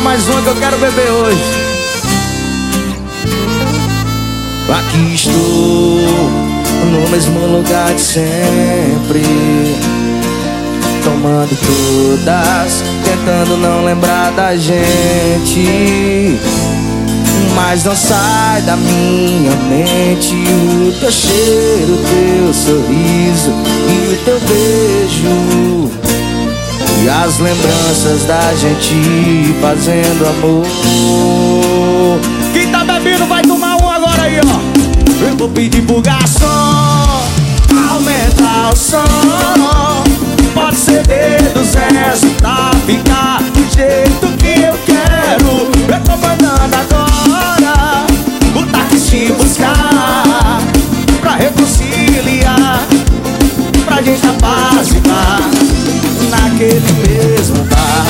mais uma que eu quero beber hoje. Aqui estou, no mesmo lugar de sempre, tomando todas, tentando não lembrar da gente. Mas não sai da minha mente o teu cheiro, o teu sorriso e o teu beijo, e as lembranças da gente fazendo amor. Quem tá bebendo vai tomar um agora aí, ó. Eu vou pedir pro garçom aumentar o som. Pode ser dedos essa pra ficar do jeito que eu quero. Eu tô mandando agora o táxi te buscar, pra reconciliar, pra gente apaziguar naquele mesmo bar.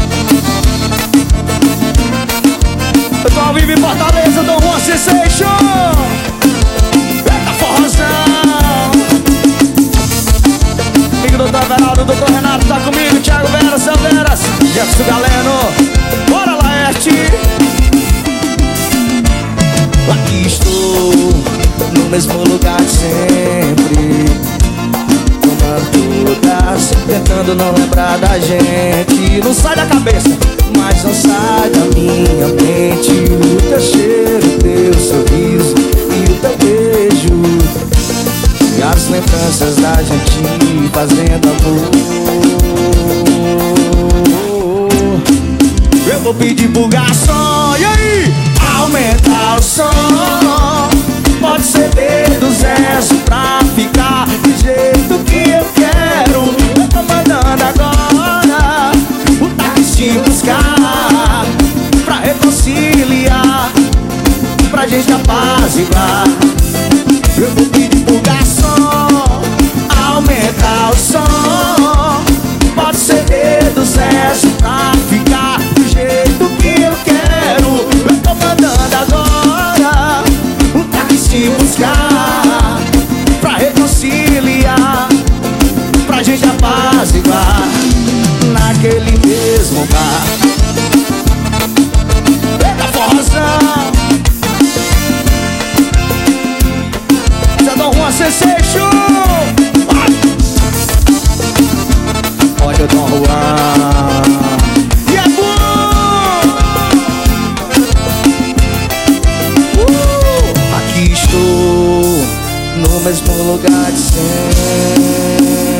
Eu tô ao vivo em Fortaleza, Dom Juan Sensation. Eita forrozão. Amigo doutor Everaldo, doutor Renato tá comigo, Thiago Veras, Céu Veras, Jefferson Galeno. Bora Laerte. Aqui estou, no mesmo lugar de sempre, tomando todas, tentando não lembrar da gente. Não sai da cabeça, mas não sai da minha mente o teu cheiro, o teu sorriso e o teu beijo, e as lembranças da gente fazendo amor. Eu vou pedir pro garçom, e aí? Aumentar o som. Pode ser dedos essa pra ficar do jeito que eu quero. Eu tô mandando agora o táxi te buscar, pra reconciliar, pra gente apaziguar. Eu vou pedir pro garçom aumentar o som. Pode ser dedos essa pra ficar do jeito que eu quero. Eu tô mandando agora o táxi te buscar, pra reconciliar, pra gente apaziguar naquele mesmo bar. Eita forrozão. Já dou uma Sensation. Olha o Dom Juan. E é bom. Aqui estou, no mesmo lugar de sempre,